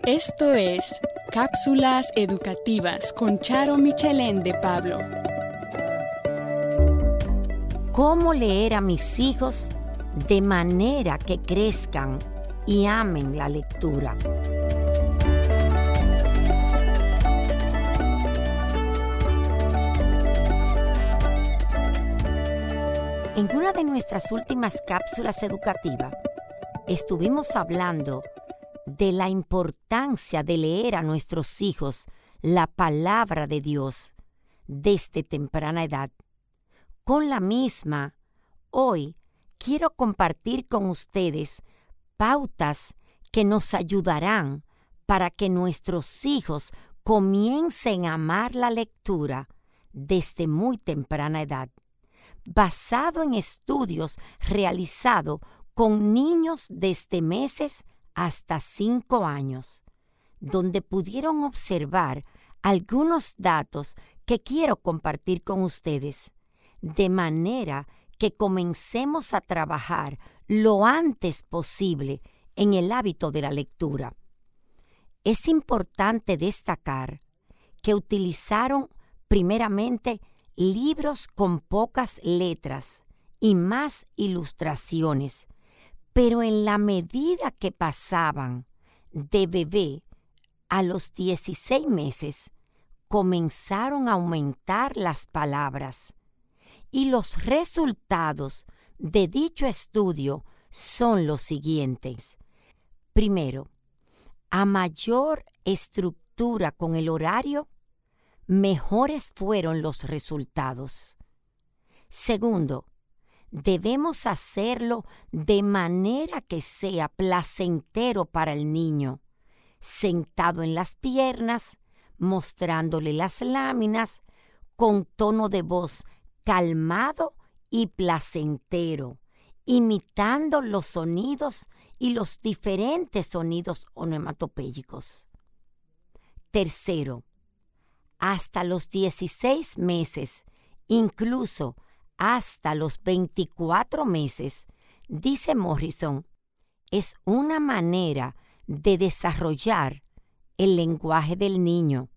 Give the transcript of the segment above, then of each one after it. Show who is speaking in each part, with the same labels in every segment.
Speaker 1: Esto es Cápsulas Educativas con Charo Michelén de Pablo.
Speaker 2: ¿Cómo leer a mis hijos de manera que crezcan y amen la lectura? En una de nuestras últimas cápsulas educativas, estuvimos hablando de la importancia de leer a nuestros hijos la palabra de Dios desde temprana edad. Con la misma, hoy quiero compartir con ustedes pautas que nos ayudarán para que nuestros hijos comiencen a amar la lectura desde muy temprana edad, basado en estudios realizados con niños desde meses hasta 5 años, donde pudieron observar algunos datos que quiero compartir con ustedes, de manera que comencemos a trabajar lo antes posible en el hábito de la lectura. Es importante destacar que utilizaron primeramente libros con pocas letras y más ilustraciones, pero en la medida que pasaban de bebé a los 16 meses, comenzaron a aumentar las palabras. Y los resultados de dicho estudio son los siguientes. Primero, a mayor estructura con el horario, mejores fueron los resultados. Segundo, debemos hacerlo de manera que sea placentero para el niño, sentado en las piernas, mostrándole las láminas, con tono de voz calmado y placentero, imitando los sonidos y los diferentes sonidos onomatopéyicos. Tercero, hasta los 16 meses, incluso hasta los 24 meses, dice Morrison, es una manera de desarrollar el lenguaje del niño.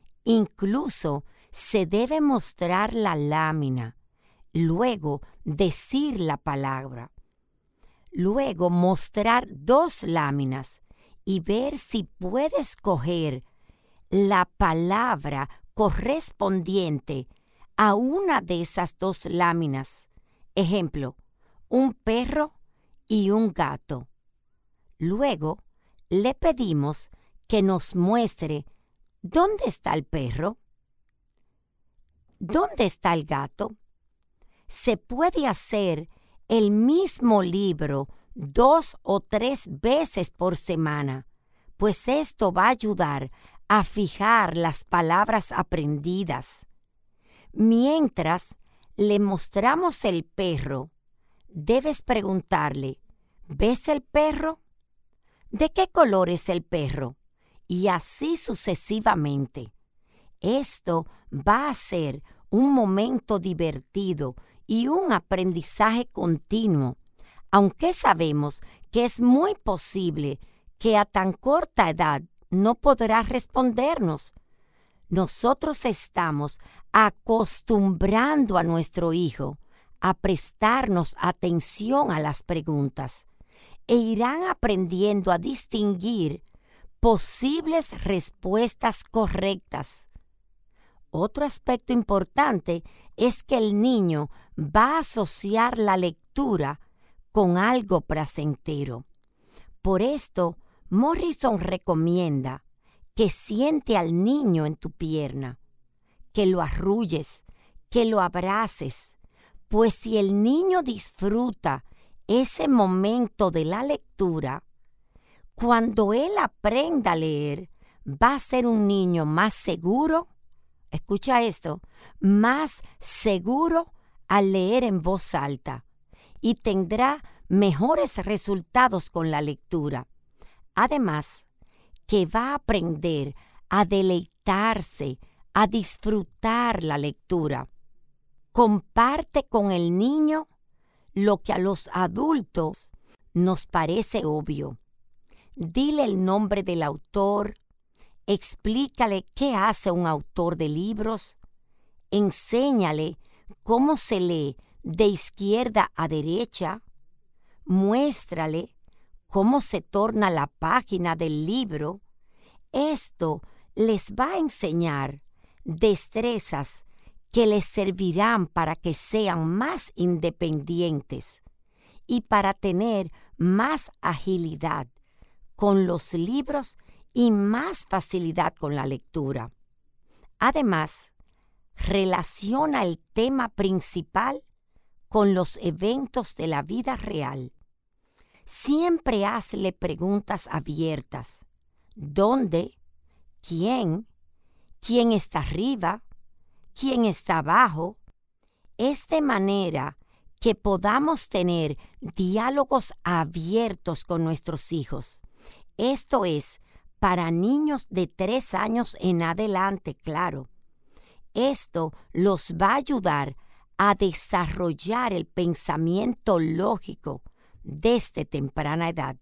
Speaker 2: Incluso se debe mostrar la lámina, luego decir la palabra, luego mostrar 2 láminas y ver si puede escoger la palabra correspondiente a una de esas 2 láminas. Ejemplo, un perro y un gato. Luego, le pedimos que nos muestre dónde está el perro, dónde está el gato. Se puede hacer el mismo libro 2 o 3 veces por semana, pues esto va a ayudar a fijar las palabras aprendidas. Mientras le mostramos el perro, debes preguntarle, ¿ves el perro? ¿De qué color es el perro? Y así sucesivamente. Esto va a ser un momento divertido y un aprendizaje continuo, aunque sabemos que es muy posible que a tan corta edad no podrá respondernos. Nosotros estamos acostumbrando a nuestro hijo a prestarnos atención a las preguntas e irán aprendiendo a distinguir posibles respuestas correctas. Otro aspecto importante es que el niño va a asociar la lectura con algo placentero. Por esto, Morrison recomienda que siente al niño en tu pierna, que lo arrulles, que lo abraces, pues si el niño disfruta ese momento de la lectura, cuando él aprenda a leer, va a ser un niño más seguro, escucha esto, más seguro al leer en voz alta y tendrá mejores resultados con la lectura. Además, que va a aprender a deleitarse, a disfrutar la lectura. Comparte con el niño lo que a los adultos nos parece obvio. Dile el nombre del autor, explícale qué hace un autor de libros, enséñale cómo se lee de izquierda a derecha, muéstrale cómo se torna la página del libro. Esto les va a enseñar destrezas que les servirán para que sean más independientes y para tener más agilidad con los libros y más facilidad con la lectura. Además, relaciona el tema principal con los eventos de la vida real. Siempre hazle preguntas abiertas. ¿Dónde? ¿Quién? ¿Quién está arriba? ¿Quién está abajo? Es de manera que podamos tener diálogos abiertos con nuestros hijos. Esto es, para niños de 3 años en adelante, claro. Esto los va a ayudar a desarrollar el pensamiento lógico desde temprana edad.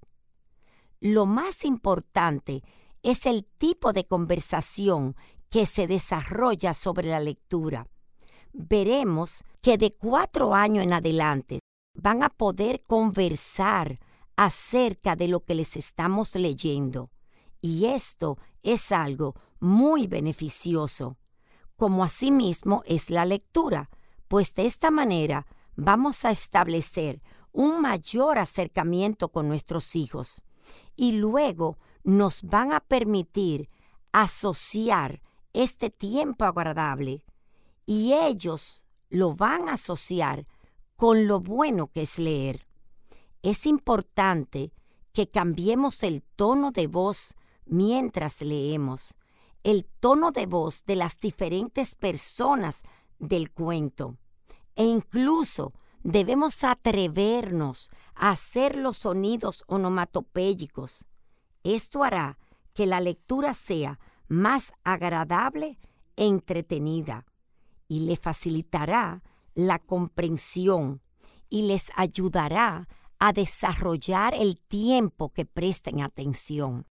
Speaker 2: Lo más importante es el tipo de conversación que se desarrolla sobre la lectura. Veremos que de 4 años en adelante van a poder conversar acerca de lo que les estamos leyendo. Y esto es algo muy beneficioso, como asimismo es la lectura, pues de esta manera vamos a establecer un mayor acercamiento con nuestros hijos y luego nos van a permitir asociar este tiempo agradable y ellos lo van a asociar con lo bueno que es leer. Es importante que cambiemos el tono de voz mientras leemos, el tono de voz de las diferentes personas del cuento. E incluso debemos atrevernos a hacer los sonidos onomatopéyicos. Esto hará que la lectura sea más agradable e entretenida y le facilitará la comprensión y les ayudará a desarrollar el tiempo que presten atención.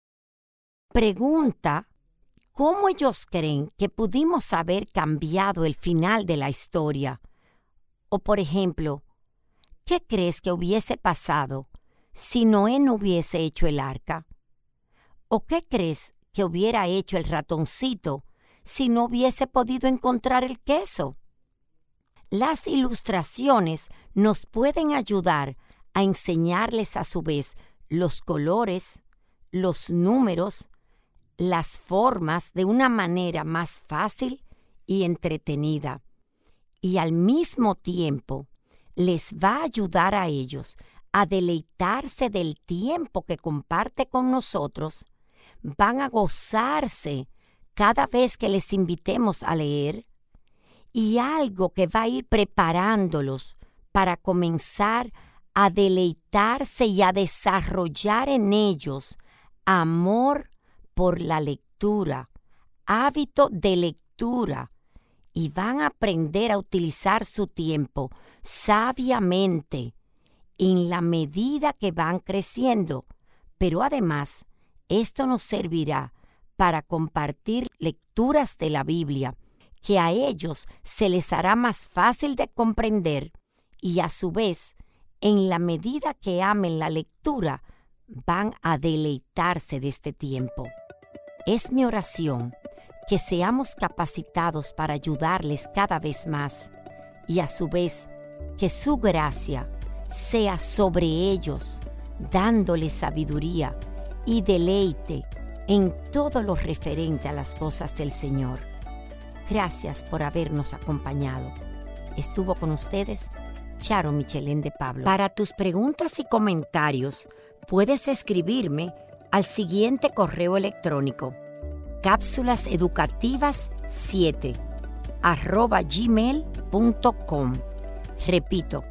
Speaker 2: Pregunta cómo ellos creen que pudimos haber cambiado el final de la historia. O por ejemplo, ¿qué crees que hubiese pasado si Noé no hubiese hecho el arca? ¿O qué crees que hubiera hecho el ratoncito si no hubiese podido encontrar el queso? Las ilustraciones nos pueden ayudar a enseñarles a su vez los colores, los números, las formas de una manera más fácil y entretenida. Y al mismo tiempo les va a ayudar a ellos a deleitarse del tiempo que comparte con nosotros. Van a gozarse cada vez que les invitemos a leer y algo que va a ir preparándolos para comenzar a deleitarse y a desarrollar en ellos amor por la lectura, hábito de lectura, y van a aprender a utilizar su tiempo sabiamente en la medida que van creciendo. Pero además, esto nos servirá para compartir lecturas de la Biblia, que a ellos se les hará más fácil de comprender y a su vez, en la medida que amen la lectura, van a deleitarse de este tiempo. Es mi oración que seamos capacitados para ayudarles cada vez más y a su vez que su gracia sea sobre ellos, dándoles sabiduría y deleite en todo lo referente a las cosas del Señor. Gracias por habernos acompañado. Estuvo con ustedes Charo Michelén de Pablo. Para tus preguntas y comentarios, puedes escribirme al siguiente correo electrónico: cápsulaseducativas7@gmail.com. Repito,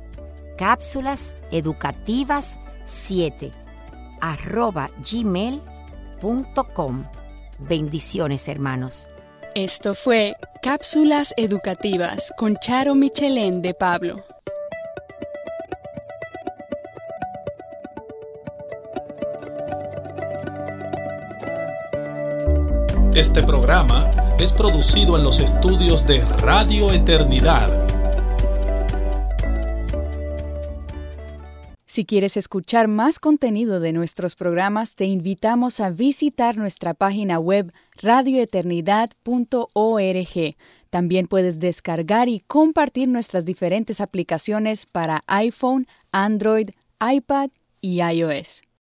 Speaker 2: cápsulaseducativas7@gmail.com. Bendiciones, hermanos.
Speaker 1: Esto fue Cápsulas Educativas con Charo Michelén de Pablo.
Speaker 3: Este programa es producido en los estudios de Radio Eternidad.
Speaker 1: Si quieres escuchar más contenido de nuestros programas, te invitamos a visitar nuestra página web radioeternidad.org. También puedes descargar y compartir nuestras diferentes aplicaciones para iPhone, Android, iPad y iOS.